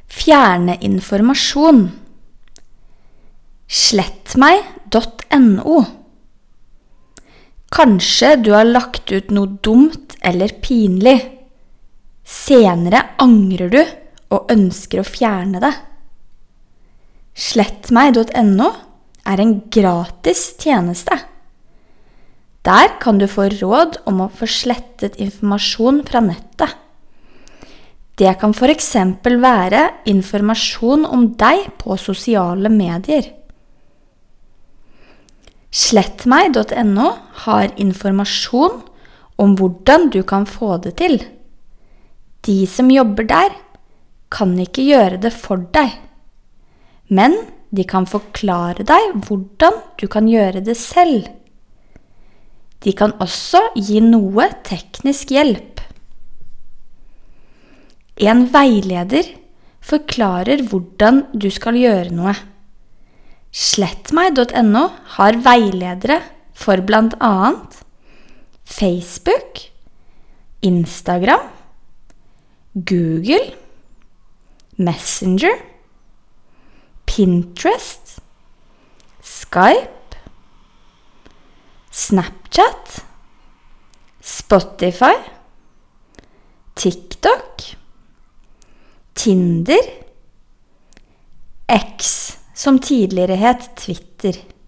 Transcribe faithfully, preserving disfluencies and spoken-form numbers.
Fjerne informasjon. slett meg punktum no. Kanskje du har lagt ut noe dumt eller pinlig. Senere angrer du og ønsker å fjerne det. slett meg punktum no er en gratis tjeneste. Der kan du få råd om å få slettet informasjon fra nettet. Det kan for eksempel være informasjon om deg på sosiale medier. slett meg punktum no har informasjon om hvordan du kan få det til. De som jobber der kan ikke gjøre det for deg, men de kan forklare deg hvordan du kan gjøre det selv. De kan også gi noe teknisk hjelp. En veileder forklarer hvordan du skal gjøre noe. slett meg punktum no har veiledere for blant annet Facebook, Instagram, Google, Messenger, Pinterest, Skype, Snapchat, Spotify, TikTok, Tinder, X, som tidligere het Twitter.